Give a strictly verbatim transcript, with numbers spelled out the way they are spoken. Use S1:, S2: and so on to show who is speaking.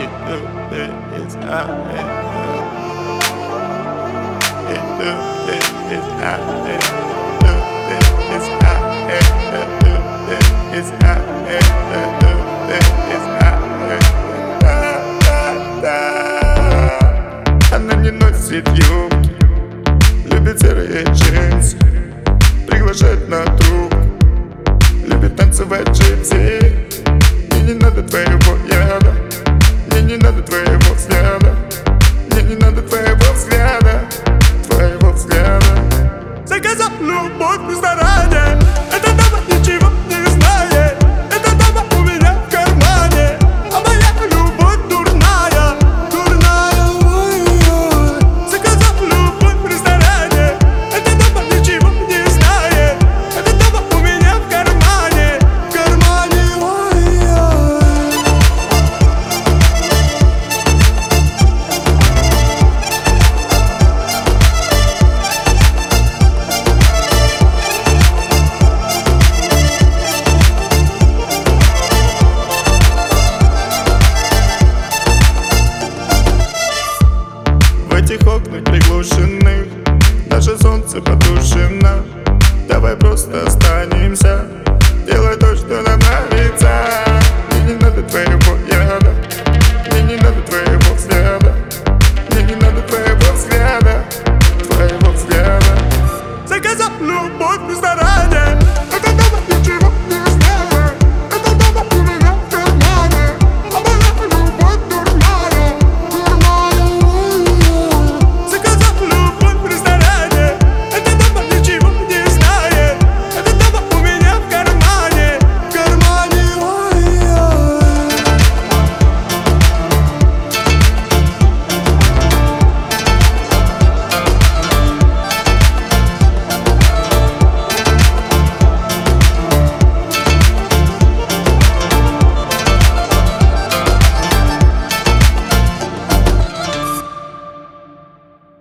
S1: It's hot. It's hot. It's hot. It's hot. Она не носит юбки, любит серые джинсы, приглашает на трубку, любит танцевать джипси. Мне не надо твоего яда, мне не надо твоего взгляда, мне не надо твоего взгляда, твоего взгляда. Заказал любовь без дара.